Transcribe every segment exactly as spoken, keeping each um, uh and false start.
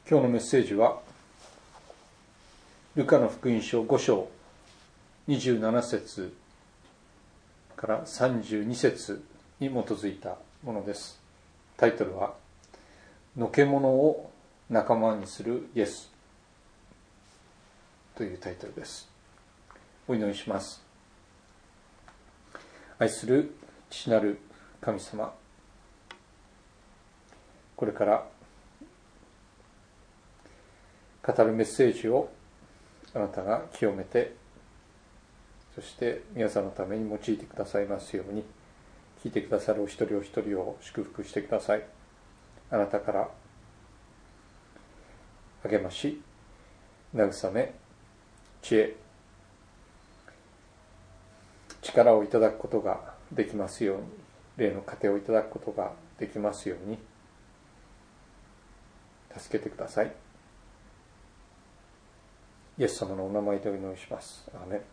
今日のメッセージはルカの福音書ご章にじゅうなな節からさんじゅうに節に基づいたものです。タイトルはのけ者を仲間にするイエスというタイトルです。お祈りします。愛する父なる神様、これから語るメッセージをあなたが清めて、そして皆さんのために用いてくださいますように、聞いてくださるお一人お一人を祝福してください。あなたから励まし、慰め、知恵、力をいただくことができますように、霊の糧をいただくことができますように助けてください。イエス様のお名前でお祈りします。アーメン。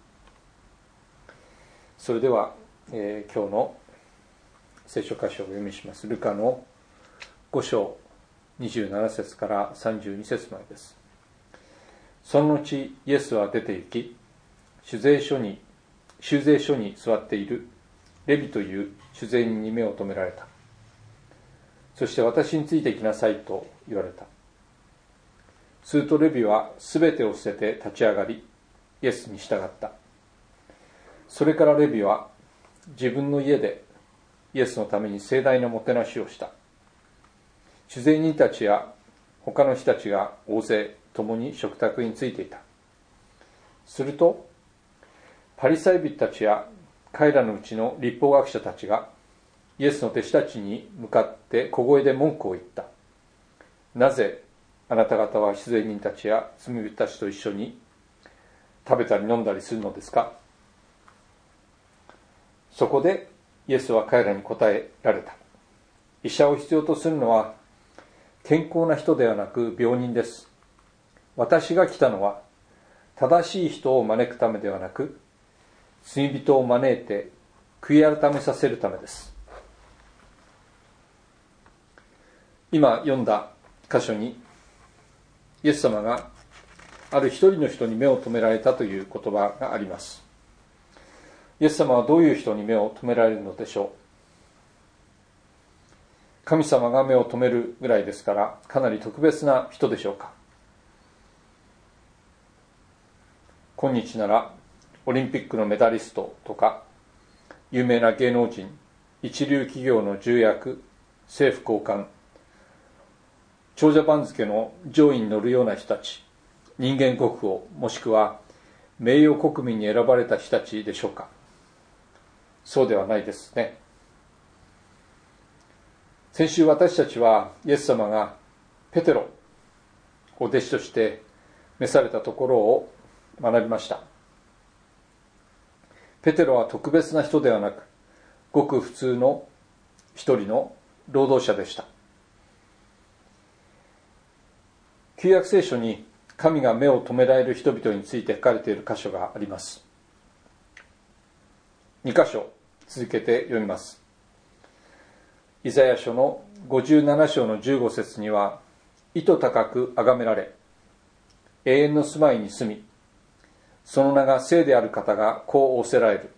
それでは、えー、今日の聖書箇所をお読みします。ルカのご章にじゅうなな節からさんじゅうに節までです。その後イエスは出て行き、酒税所に修税所に座っているレビという酒税人に目を留められた。そして私についてきなさいと言われた。するとレビはすべてを捨てて立ち上がり、イエスに従った。それからレビは自分の家でイエスのために盛大なもてなしをした。酒税人たちや他の人たちが大勢共に食卓についていた。するとパリサイ人たちや彼らのうちの律法学者たちがイエスの弟子たちに向かって小声で文句を言った。なぜあなた方は酒税人たちや罪人たちと一緒に食べたり飲んだりするのですか。そこでイエスは彼らに答えられた。医者を必要とするのは健康な人ではなく病人です。私が来たのは正しい人を招くためではなく、罪人を招いて悔い改めさせるためです。今読んだ箇所にイエス様がある一人の人に目を留められたという言葉があります。イエス様はどういう人に目を留められるのでしょう。神様が目を留めるぐらいですから、かなり特別な人でしょうか。今日ならオリンピックのメダリストとか有名な芸能人、一流企業の重役、政府高官、長者番付の上位に乗るような人たち、人間国宝、もしくは名誉国民に選ばれた人たちでしょうか。そうではないですね。先週私たちはイエス様がペテロを弟子として召されたところを学びました。ペテロは特別な人ではなく、ごく普通の一人の労働者でした。旧約聖書に神が目を留められる人々について書かれている箇所があります。に箇所続けて読みます。イザヤ書のごじゅうなな章のじゅうご節には、意図高く崇められ、永遠の住まいに住み、その名が聖である方がこう仰せられる。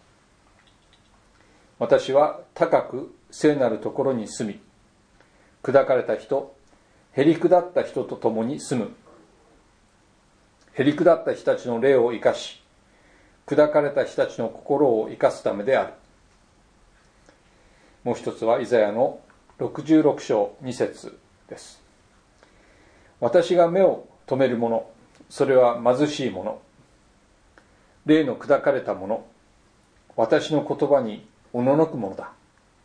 私は高く聖なるところに住み、砕かれた人、へりくだった人と共に住む。へりくだった人たちの霊を生かし、砕かれた人たちの心を生かすためである。もう一つはイザヤのろくじゅうろく章に節です。私が目を留めるもの、それは貧しいもの、霊の砕かれたもの、私の言葉におののくものだ。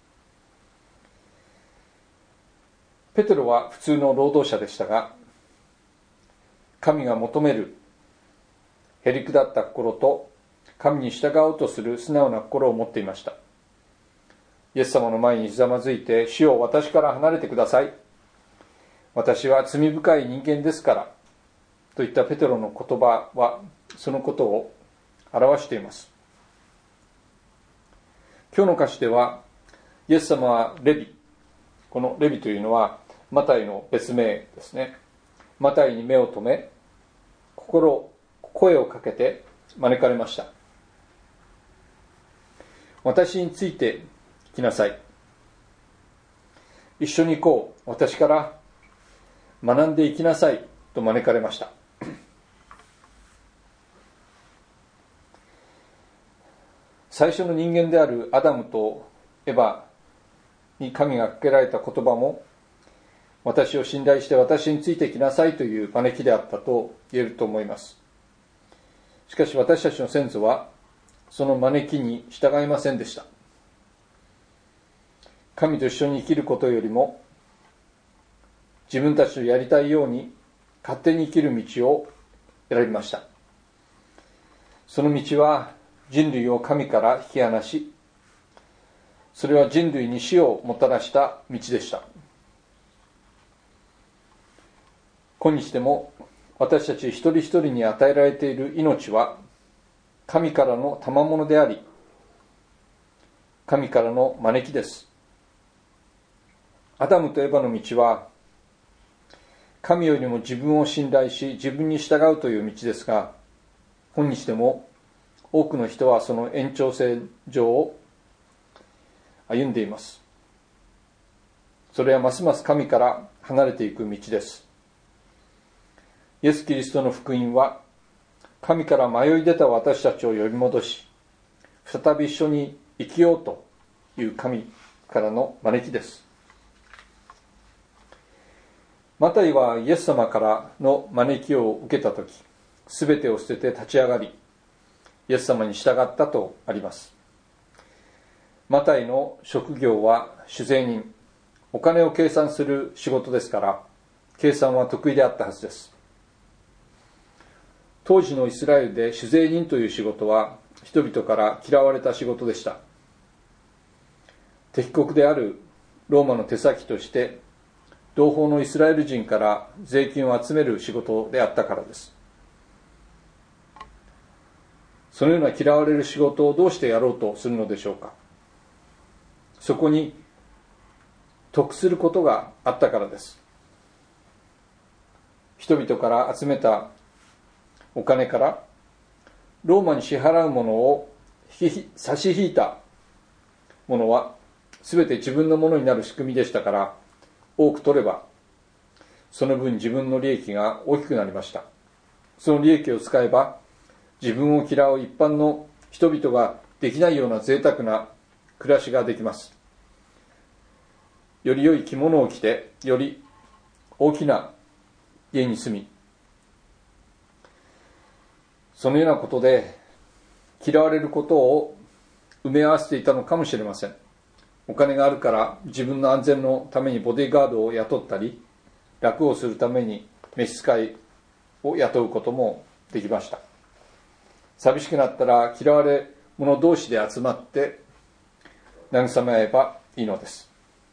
ペテロは普通の労働者でしたが、神が求めるへりくだった心と神に従おうとする素直な心を持っていました。イエス様の前にひざまずいて、主よ、私から離れてください。私は罪深い人間ですから。といったペテロの言葉は、そのことを表しています。今日の歌詞では、イエス様はレビ、このレビというのは、マタイの別名ですね。 マタイに目を留め、心声をかけて招かれました。私について来なさい。一緒に行こう。私から学んでいきなさいと招かれました。最初の人間であるアダムとエバに神がかけられた言葉も、私を信頼して私についてきなさいという招きであったと言えると思います。しかし私たちの先祖はその招きに従いませんでした。神と一緒に生きることよりも、自分たちのやりたいように勝手に生きる道を選びました。その道は人類を神から引き離し、それは人類に死をもたらした道でした。今日でも私たち一人一人に与えられている命は神からの賜物であり、神からの招きです。アダムとエバの道は神よりも自分を信頼し自分に従うという道ですが、今日でも多くの人はその延長線上を歩んでいます。それはますます神から離れていく道です。イエス・キリストの福音は神から迷い出た私たちを呼び戻し、再び一緒に生きようという神からの招きです。マタイはイエス様からの招きを受けたとき、すべてを捨てて立ち上がり、イエス様に従ったとあります。マタイの職業は酒税人、お金を計算する仕事ですから、計算は得意であったはずです。当時のイスラエルで酒税人という仕事は人々から嫌われた仕事でした。敵国であるローマの手先として同胞のイスラエル人から税金を集める仕事であったからです。そのような嫌われる仕事をどうしてやろうとするのでしょうか。そこに得することがあったからです。人々から集めたお金からローマに支払うものを差し引いたものは全て自分のものになる仕組みでしたから、多く取ればその分自分の利益が大きくなりました。その利益を使えば自分を嫌う一般の人々ができないような贅沢な暮らしができます。より良い着物を着て、より大きな家に住み、そのようなことで嫌われることを埋め合わせていたのかもしれません。お金があるから自分の安全のためにボディーガードを雇ったり、楽をするために召使いを雇うこともできました。寂しくなったら嫌われ者同士で集まって慰め合えばいいのです。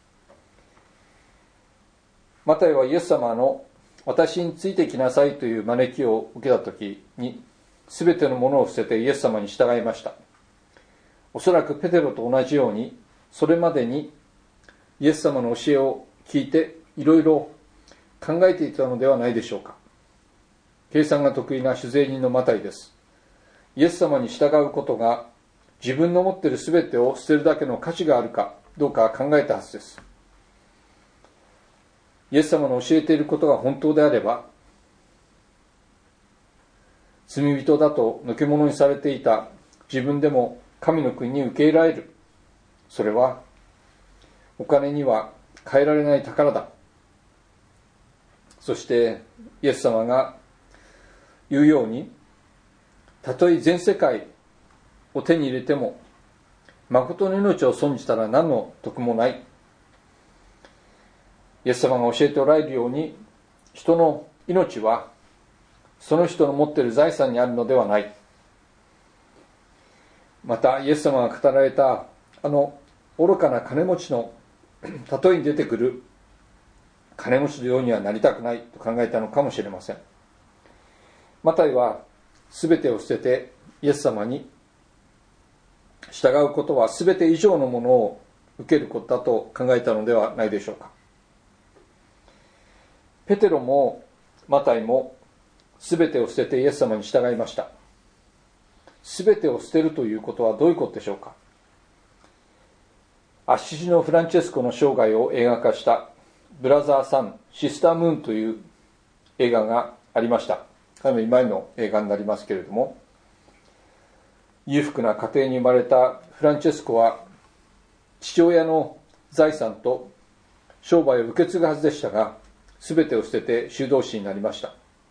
マタイはイエス様の私についてきなさいという招きを受けたときに、すべてのものを捨ててイエス様に従いました。おそらくペテロと同じように、それまでにイエス様の教えを聞いていろいろ考えていたのではないでしょうか。計算が得意な酒税人のマタイです。イエス様に従うことが自分の持っているすべてを捨てるだけの価値があるかどうか考えたはずです。イエス様の教えていることが本当であれば、罪人だとのけ者にされていた自分でも神の国に受け入れられる。それはお金には変えられない宝だ。そしてイエス様が言うように、たとえ全世界を手に入れても誠の命を損じたら何の得もない。イエス様が教えておられるように、人の命はその人の持っている財産にあるのではない。またイエス様が語られたあの愚かな金持ちの例えに出てくる金持ちのようにはなりたくないと考えたのかもしれません。マタイは全てを捨ててイエス様に従うことは全て以上のものを受けることだと考えたのではないでしょうか。ペテロもマタイもすべてを捨ててイエス様に従いました。すべてを捨てるということはどういうことでしょうか。アッシシのフランチェスコの生涯を映画化したブラザーサン、シスタームーンという映画がありました。かなり前の映画になりますけれども、裕福な家庭に生まれたフランチェスコは父親の財産と商売を受け継ぐはずでしたが、すべてを捨てて修道士になりました。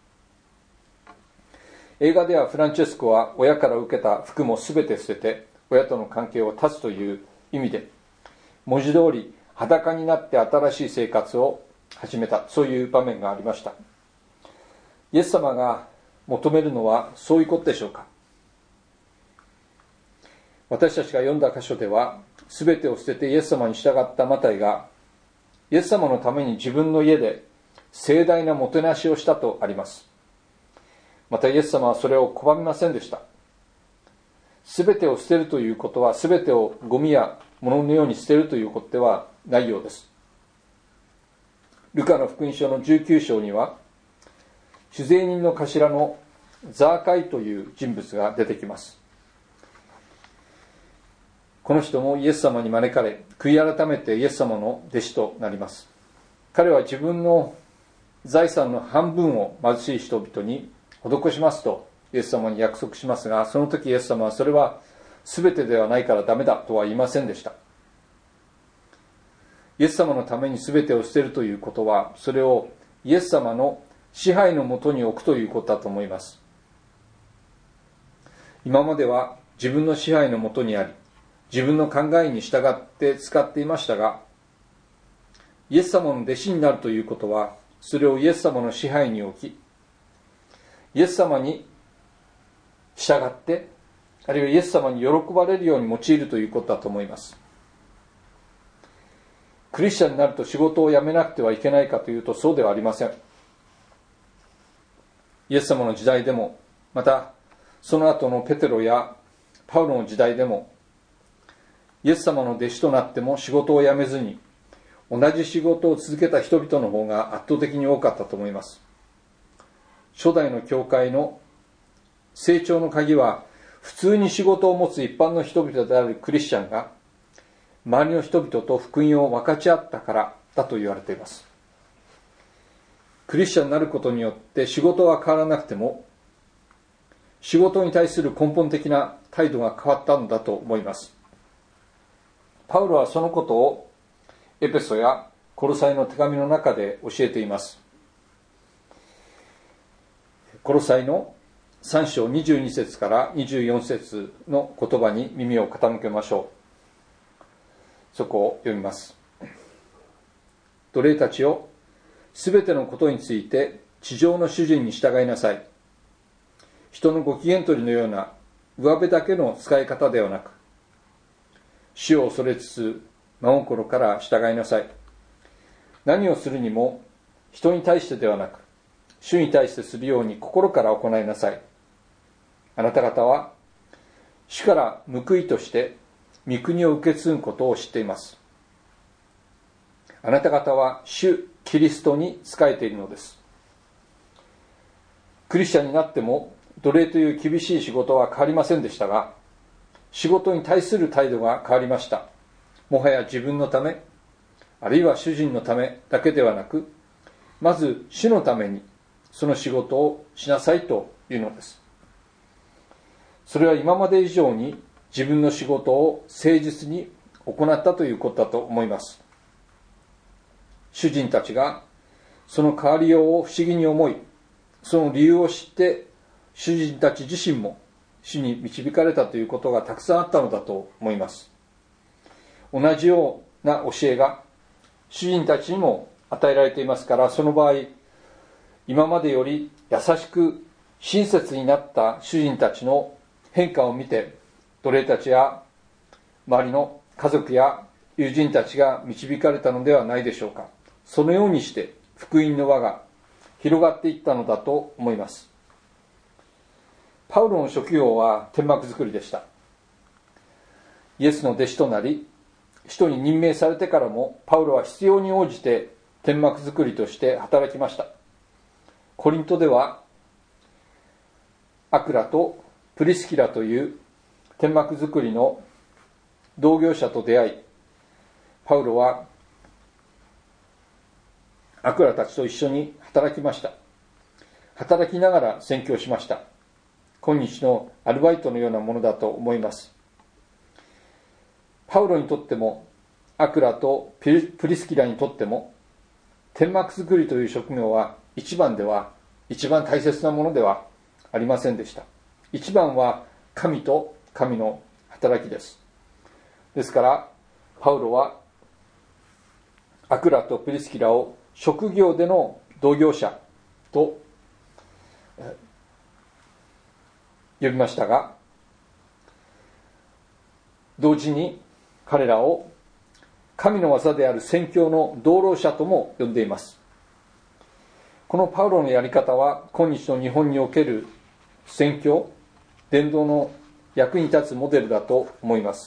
映画ではフランチェスコは親から受けた服もすべて捨てて親との関係を断つという意味で、文字通り裸になって新しい生活を始めた、そういう場面がありました。イエス様が求めるのはそういうことでしょうか。私たちが読んだ箇所では、すべてを捨ててイエス様に従ったマタイがイエス様のために自分の家で盛大なもてなしをしたとあります。またイエス様はそれを拒みませんでした。すべてを捨てるということは、すべてをゴミや物のように捨てるということではないようです。ルカの福音書のじゅうきゅう章には、酒税人の頭のザーカイという人物が出てきます。この人もイエス様に招かれ、悔い改めてイエス様の弟子となります。彼は自分の財産の半分を貧しい人々に施しますとイエス様に約束しますが、その時イエス様はそれは全てではないからダメだとは言いませんでした。イエス様のために全てを捨てるということは、それをイエス様の支配のもとに置くということだと思います。今までは自分の支配のもとにあり、自分の考えに従って使っていましたが、イエス様の弟子になるということは、それをイエス様の支配に置き、イエス様に従って、あるいはイエス様に喜ばれるように用いるということだと思います。クリスチャンになると仕事を辞めなくてはいけないかというと、そうではありません。イエス様の時代でも、またその後のペテロやパウロの時代でも、イエス様の弟子となっても仕事を辞めずに同じ仕事を続けた人々の方が圧倒的に多かったと思います。初代の教会の成長の鍵は、普通に仕事を持つ一般の人々であるクリスチャンが周りの人々と福音を分かち合ったからだと言われています。クリスチャンになることによって仕事は変わらなくても、仕事に対する根本的な態度が変わったのだと思います。パウロはそのことをエペソやコロサイの手紙の中で教えています。コロサイのさん章にじゅうに節からにじゅうよん節の言葉に耳を傾けましょう。そこを読みます。奴隷たちよ、すべてのことについて地上の主人に従いなさい。人のご機嫌取りのような上辺だけの使い方ではなく、主を恐れつつ真心から従いなさい。何をするにも人に対してではなく、主に対してするように心から行いなさい。あなた方は主から報いとして御国を受け継ぐことを知っています。あなた方は主キリストに仕えているのです。クリスチャンになっても奴隷という厳しい仕事は変わりませんでしたが、仕事に対する態度が変わりました。もはや自分のため、あるいは主人のためだけではなく、まず主のためにその仕事をしなさいというのです。それは今まで以上に自分の仕事を誠実に行ったということだと思います。主人たちがその変わりようを不思議に思い、その理由を知って主人たち自身も主に導かれたということがたくさんあったのだと思います。同じような教えが主人たちにも与えられていますから、その場合今までより優しく親切になった主人たちの変化を見て、奴隷たちや周りの家族や友人たちが導かれたのではないでしょうか。そのようにして福音の輪が広がっていったのだと思います。パウロの職業は天幕作りでした。イエスの弟子となり、使徒に任命されてからもパウロは必要に応じて天幕作りとして働きました。 コリントではアクラとプリスキラという天幕作りの同業者と出会い、パウロはアクラたちと一緒に働きました。働きながら宣教しました。今日のアルバイトのようなものだと思います。パウロにとってもアクラとプリスキラにとっても天幕作りという職業は一番では一番大切なものではありませんでした。一番は神と神の働きです。ですからパウロはアクラとプリスキラを職業での同業者と呼びましたが、同時に彼らを神の技である宣教の同労者とも呼んでいます。このパウロのやり方は今日の日本における宣教伝道の役に立つモデルだと思います。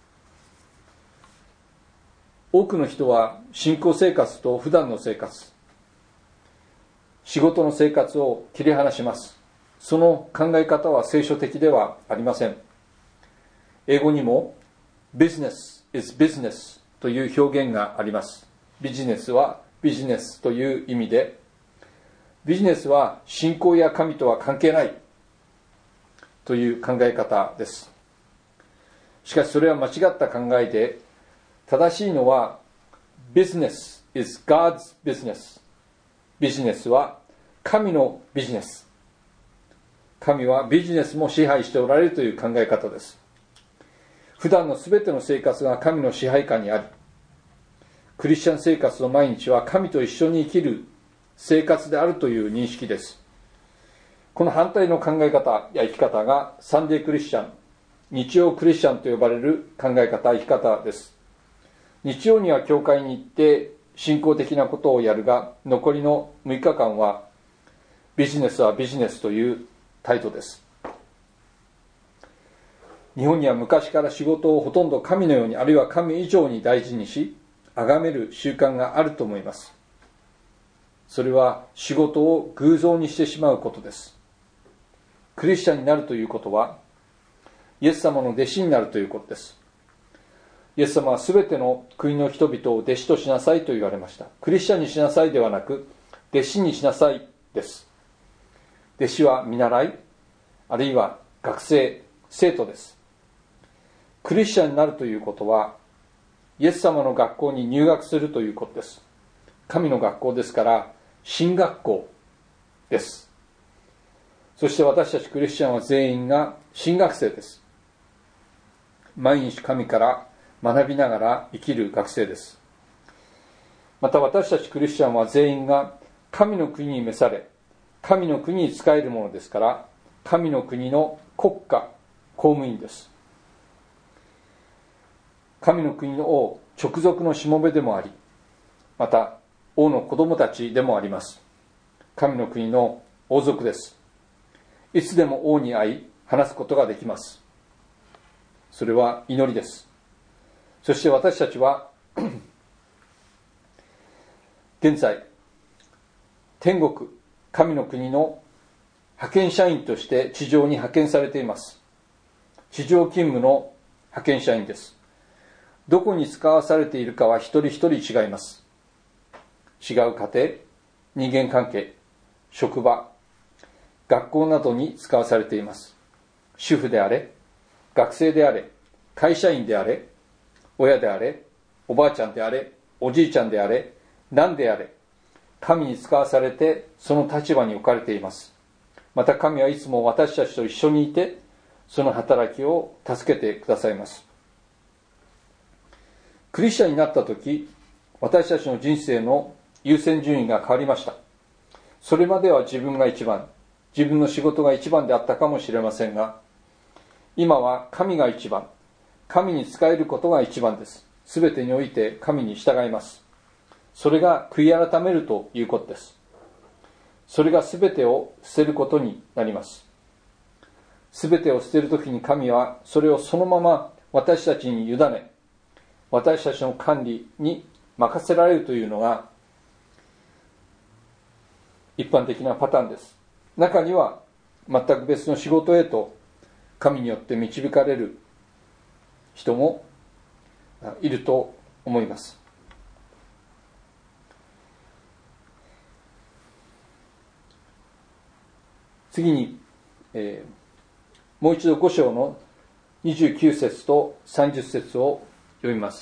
多くの人は信仰生活と普段の生活、仕事の生活を切り離します。その考え方は聖書的ではありません。英語にも business is business という表現があります。ビジネスはビジネスという意味で、ビジネスは信仰や神とは関係ないという考え方です。しかしそれは間違った考えで、正しいのは Business is God's business。 ビジネスは神のビジネス。神はビジネスも支配しておられるという考え方です。普段のすべての生活が神の支配下にあり、クリスチャン生活の毎日は神と一緒に生きる生活であるという認識です。この反対の考え方や生き方がサンデークリスチャン、日曜クリスチャンと呼ばれる考え方、生き方です。日曜には教会に行って信仰的なことをやるが、残りのむいかかんはビジネスはビジネスという態度です。日本には昔から仕事をほとんど神のように、あるいは神以上に大事にし、崇める習慣があると思います。それは仕事を偶像にしてしまうことです。クリスチャンになるということは、イエス様の弟子になるということです。イエス様はすべての国の人々を弟子としなさいと言われました。クリスチャンにしなさいではなく、弟子にしなさいです。弟子は見習い、あるいは学生、生徒です。クリスチャンになるということは、イエス様の学校に入学するということです。神の学校ですから、神学校です。そして私たちクリスチャンは全員が神学生です。毎日神から学びながら生きる学生です。また私たちクリスチャンは全員が神の国に召され、神の国に仕えるものですから、神の国の国家、公務員です。神の国の王、直属のしもべでもあり、また王の子供たちでもあります。神の国の王族です。いつでも王に会い話すことができます。それは祈りです。そして私たちは現在天国、神の国の派遣社員として地上に派遣されています。地上勤務の派遣社員です。どこに使わされているかは一人一人違います。違う家庭、人間関係、職場、学校などに使わされています。主婦であれ、学生であれ、会社員であれ、親であれ、おばあちゃんであれ、おじいちゃんであれ、何であれ、神に使わされてその立場に置かれています。また神はいつも私たちと一緒にいて、その働きを助けてくださいます。クリスチャンになったとき、私たちの人生の優先順位が変わりました。それまでは自分が一番、自分の仕事が一番であったかもしれませんが、今は神が一番、神に仕えることが一番です。すべてにおいて神に従います。それが悔い改めるということです。それがすべてを捨てることになります。すべてを捨てるときに神はそれをそのまま私たちに委ね、私たちの管理に任せられるというのが一般的なパターンです。中には全く別の仕事へと神によって導かれる人もいると思います。次に、えー、もう一度ご章のにじゅうきゅう節とさんじゅう節を読みます。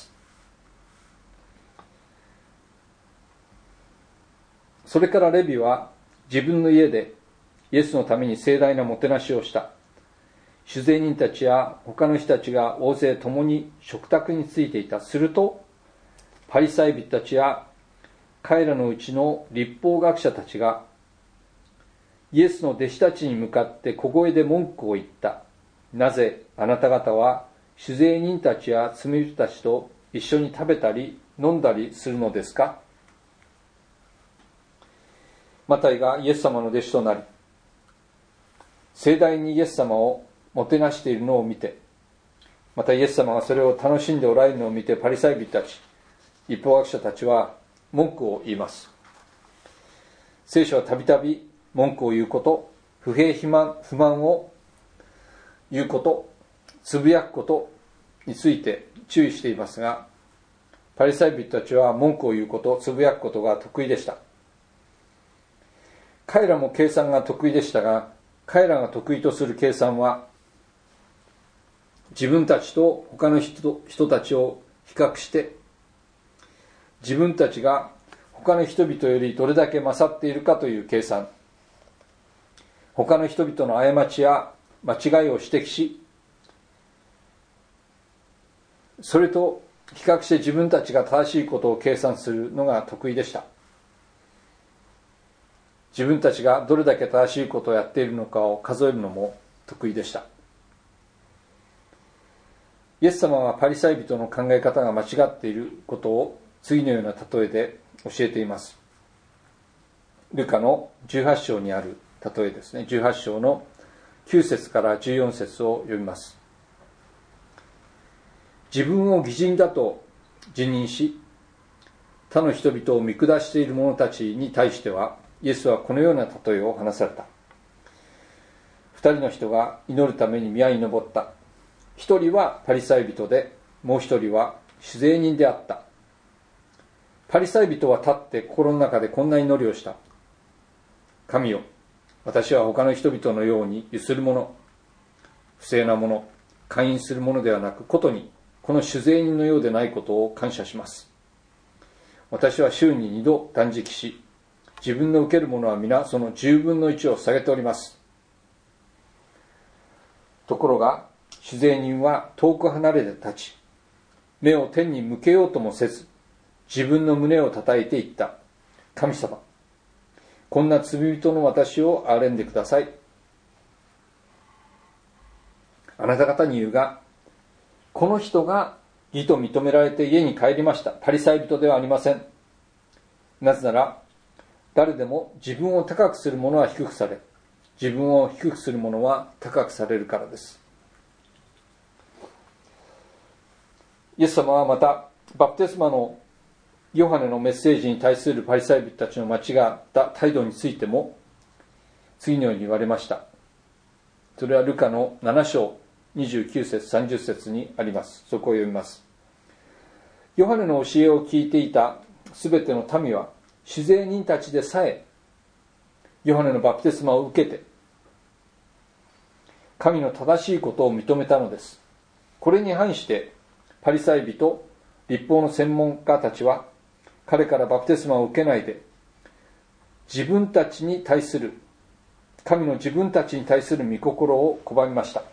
それからレビは自分の家でイエスのために盛大なもてなしをした。酒税人たちや他の人たちが大勢共に食卓についていた。するとパリサイ人たちや彼らのうちの律法学者たちがイエスの弟子たちに向かって小声で文句を言った。なぜあなた方は酒税人たちや罪人たちと一緒に食べたり飲んだりするのですか。マタイがイエス様の弟子となり、盛大にイエス様をもてなしているのを見て、またイエス様がそれを楽しんでおられるのを見て、パリサイ人たち、律法学者たちは文句を言います。聖書はたびたび文句を言うこと、不平不満、不満を言うこと、つぶやくことについて注意していますが、パリサイ人たちは文句を言うこと、つぶやくことが得意でした。彼らも計算が得意でしたが、彼らが得意とする計算は、自分たちと他の 人, 人たちを比較して、自分たちが他の人々よりどれだけ勝っているかという計算、他の人々の過ちや間違いを指摘し、それと比較して自分たちが正しいことを計算するのが得意でした。自分たちがどれだけ正しいことをやっているのかを数えるのも得意でした。イエス様はパリサイ人の考え方が間違っていることを次のような例えで教えています。ルカのじゅうはち章にある例えですね。じゅうはち章のきゅう節からじゅうよん節を読みます。自分を義人だと自認し、他の人々を見下している者たちに対しては、イエスはこのような例えを話された。二人の人が祈るために宮に登った。一人はパリサイ人で、もう一人は酒税人であった。パリサイ人は立って心の中でこんな祈りをした。神よ、私は他の人々のようにゆする者、不正な者、姦淫する者ではなく、ことにこの酒税人のようでないことを感謝します。私は週に二度断食し、自分の受けるものは皆その十分の一を下げております。ところが酒税人は遠く離れて立ち、目を天に向けようともせず、自分の胸を叩いて言った。神様、こんな罪人の私を憐れんでください。あなた方に言うが、この人が義と認められて家に帰りました。パリサイ人ではありません。なぜなら、誰でも自分を高くする者は低くされ、自分を低くする者は高くされるからです。イエス様はまた、バプテスマのヨハネのメッセージに対するパリサイ人たちの間違った態度についても、次のように言われました。それはルカのなな章にじゅうきゅう節さんじゅう節にあります。そこを読みます。ヨハネの教えを聞いていたすべての民は、酒税人たちでさえヨハネのバプテスマを受けて神の正しいことを認めたのです。これに反してパリサイ人、律法の専門家たちは彼からバプテスマを受けないで、自分たちに対する神の自分たちに対する御心を拒みました。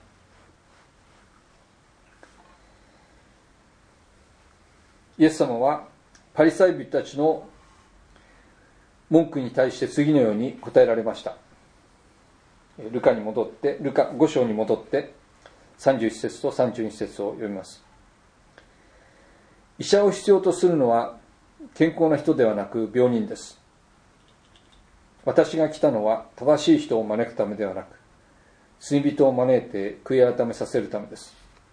イエス様はパリサイ人たちの文句に対して次のように答えられました。ルカに戻って、ルカご章に戻ってさんじゅういち節とさんじゅうに節を読みます。医者を必要とするのは健康な人ではなく病人です。私が来たのは正しい人を招くためではなく、罪人を招いて悔い改めさせるためです。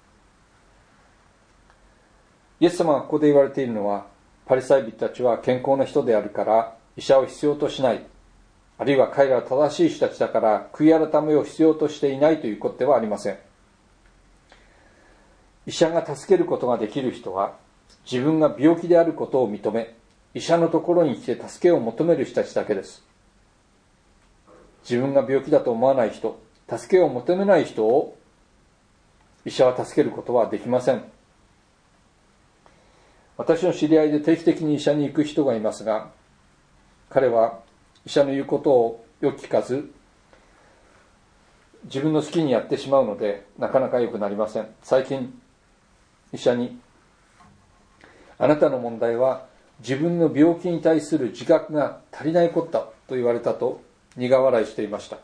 イエス様がここで言われているのは、パリサイ人たちは健康な人であるから医者を必要としないあるいは彼らは正しい人たちだから悔い改めを必要としていないということではありません。医者が助けることができる人は自分が病気であることを認め、医者のところに来て助けを求める人たちだけです。自分が病気だと思わない人、助けを求めない人を医者は助けることはできません。私の知り合いで定期的に医者に行く人がいますが、彼は医者の言うことをよく聞かず、自分の好きにやってしまうのでなかなか良くなりません。最近医者に、あなたの問題は自分の病気に対する自覚が足りないことだと言われたと苦笑いしていました。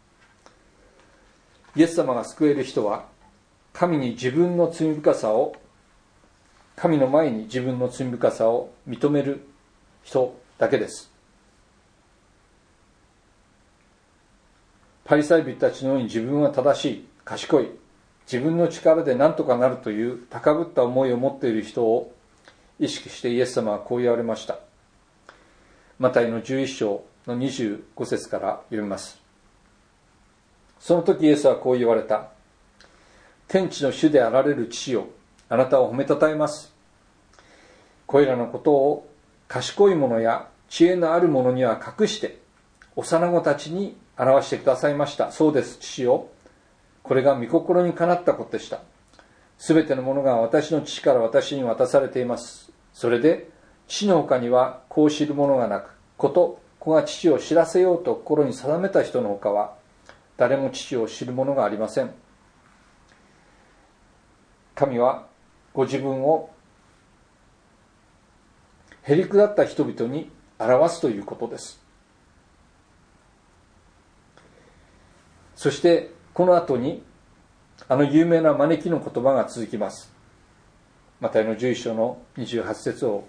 イエス様が救える人は神に自分の罪深さを神の前に自分の罪深さを認める人だけです。パリサイ人たちのように自分は正しい、賢い、自分の力で何とかなるという高ぶった思いを持っている人を意識してイエス様はこう言われました。マタイのじゅういっ章のにじゅうご節から読みます。その時イエスはこう言われた。天地の主であられる父よ、あなたを褒めたたえます。これらのことを賢い者や知恵のある者には隠して幼子たちに表してくださいました。そうです、父よ。これが御心にかなったことでした。すべてのものが私の父から私に渡されています。それで父の他には子を知る者がなく、子と子が父を知らせようと心に定めた人の他は誰も父を知る者がありません。神はご自分をへりくだった人々に表すということです。そしてこの後にあの有名な招きの言葉が続きます。マタイのじゅういっ章のにじゅうはち節を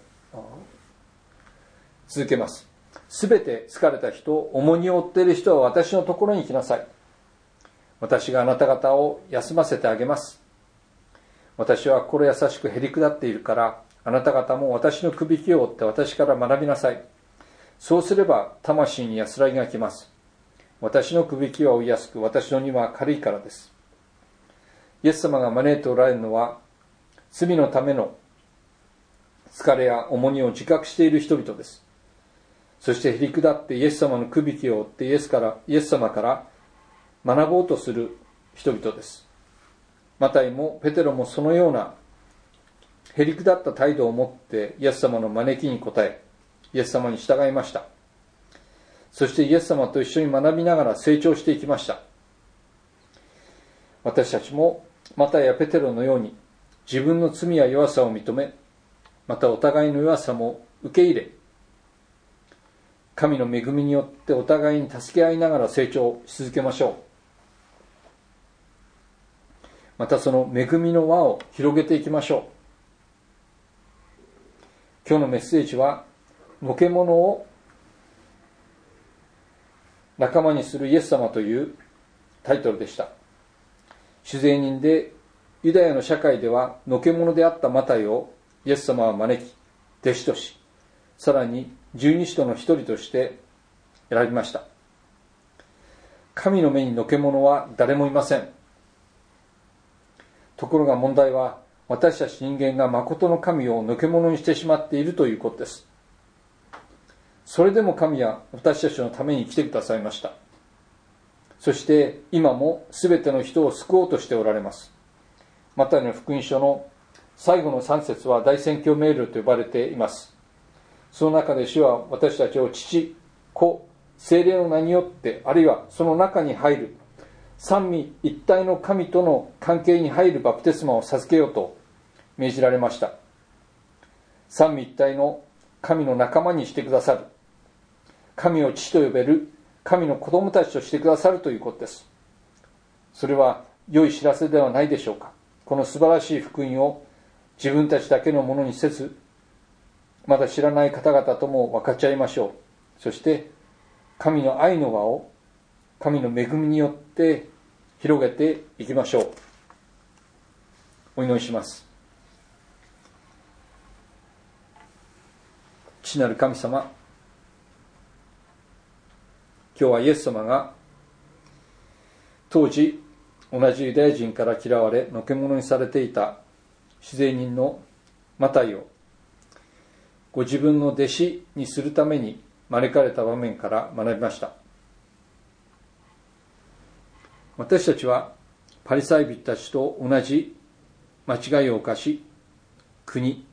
続けます。すべて疲れた人、重荷を負っている人は私のところに来なさい。私があなた方を休ませてあげます。私は心優しくへりくだっているから、あなた方も私のくびきを負って私から学びなさい。そうすれば魂に安らぎが来ます。私のくびきは負いやすく、私の荷は軽いからです。イエス様が招いておられるのは、罪のための疲れや重荷を自覚している人々です。そしてへりくだってイエス様のくびきを負ってイエスから、イエス様から学ぼうとする人々です。マタイもペテロもそのようなへりくだった態度を持ってイエス様の招きに応え、イエス様に従いました。そしてイエス様と一緒に学びながら成長していきました。私たちもマタイやペテロのように自分の罪や弱さを認め、またお互いの弱さも受け入れ、神の恵みによってお互いに助け合いながら成長し続けましょう。またその恵みの輪を広げていきましょう。今日のメッセージは、のけ者を仲間にするイエス様というタイトルでした。主税人でユダヤの社会ではのけ者であったマタイをイエス様は招き、弟子とし、さらに十二使徒の一人として選びました。神の目にのけ者は誰もいません。ところが問題は、私たち人間が誠の神をのけ者にしてしまっているということです。それでも神は私たちのために来てくださいました。そして今も全ての人を救おうとしておられます。マタイの福音書の最後のさん節は大宣教命令と呼ばれています。その中で主は私たちを父、子、聖霊の名によって、あるいはその中に入る三位一体の神との関係に入るバプテスマを授けようと命じられました。三位一体の神の仲間にしてくださる、神を父と呼べる神の子供たちとしてくださるということです。それは良い知らせではないでしょうか。この素晴らしい福音を自分たちだけのものにせず、まだ知らない方々とも分かち合いましょう。そして神の愛の輪を神の恵みによって広げていきましょう。お祈りします。父なる神様、 今日はイエス様が当時同じユダヤ人から嫌われのけ者にされていた主税人のマタイをご自分の弟子にするために招かれた場面から学びました。私たちはパリサイ人たちと同じ間違いを犯し、国、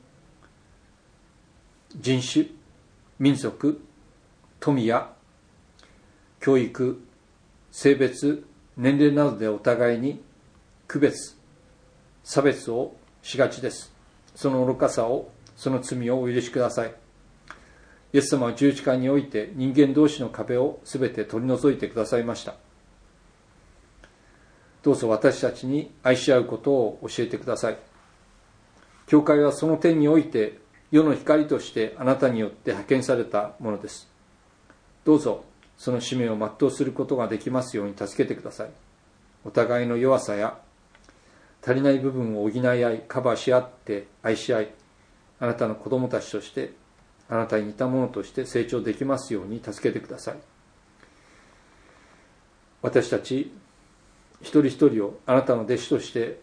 人種、民族、富や教育、性別、年齢などでお互いに区別、差別をしがちです。その愚かさを、その罪をお許しください。イエス様は十字架において人間同士の壁をすべて取り除いてくださいました。どうぞ私たちに愛し合うことを教えてください。教会はその点において世の光としてあなたによって派遣されたものです。どうぞその使命を全うすることができますように助けてください。お互いの弱さや足りない部分を補い合い、カバーし合って愛し合い、あなたの子供たちとしてあなたに似たものとして成長できますように助けてください。私たち一人一人をあなたの弟子として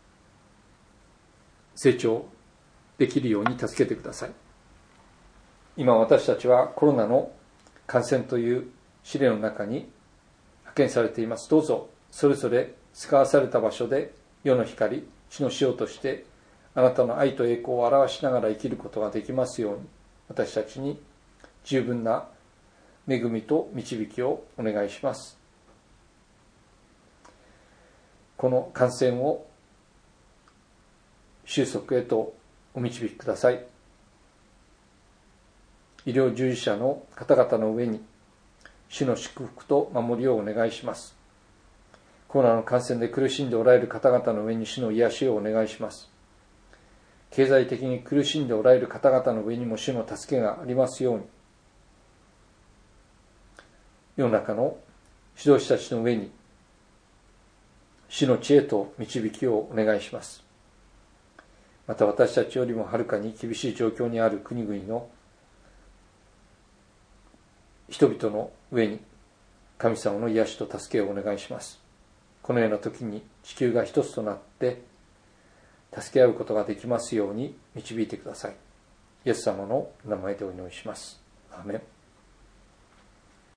成長できるように助けてください。今私たちはコロナの感染という試練の中に派遣されています。どうぞそれぞれ使わされた場所で世の光、地の塩としてあなたの愛と栄光を表しながら生きることができますように、私たちに十分な恵みと導きをお願いします。この感染を収束へとお導きください。医療従事者の方々の上に主の祝福と守りをお願いします。コロナの感染で苦しんでおられる方々の上に主の癒しをお願いします。経済的に苦しんでおられる方々の上にも主の助けがありますように、世の中の指導者たちの上に主の知恵と導きをお願いします。また私たちよりもはるかに厳しい状況にある国々の人々の上に神様の癒しと助けをお願いします。このような時に地球が一つとなって助け合うことができますように導いてください。イエス様の名前でお祈りします。アーメン。